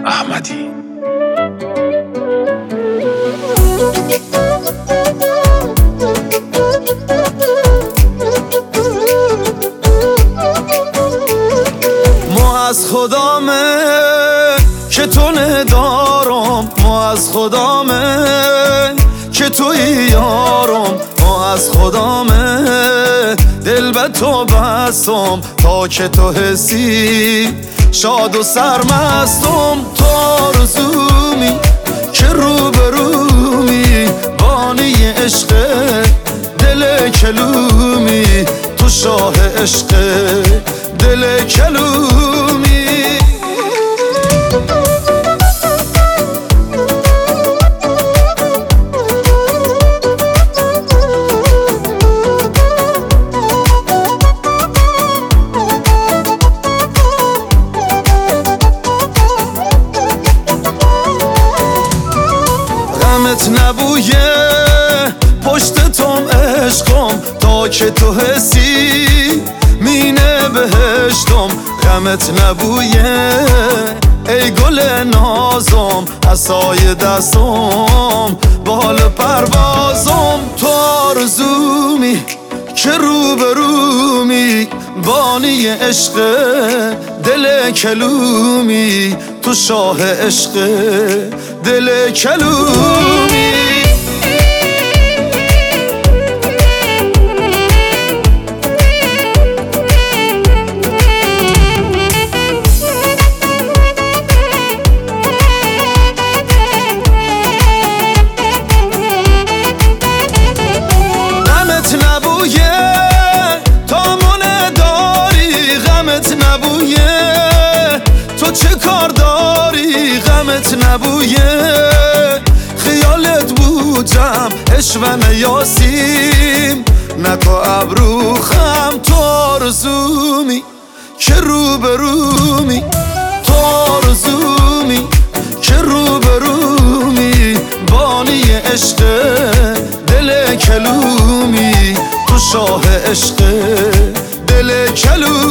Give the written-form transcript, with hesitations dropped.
احمدی. ما از خدامه که تو ندارم، ما از خدامه که توی یارم، ما از خدامه دل به تو بستم تا که تو حسی شاد و سرمستم. تو آرزومی که روبرومی، بانی عشق دل کلومی، تو شاه عشق دل کلومی. غمت نبویه پشت توم عشقم، تا که تو حسی مینه بهشتم. غمت نبویه ای گل نازم، عصای دستم بال پروازم. تو آرزومی که روبرومی، بانی عشق دل کلومی، تو شاه عشق دل کلومی. غمت نبویه تا من داری، غمت نبویه تو چه کار داری، غمت نبویه خیالت بودم عشوه یاسیم، نکو ابرو خم. تو آرزومی که روبرومی، تو آرزومی که روبرومی، بانی عشق دل کلومی، تو شاه عشق دل کلومی.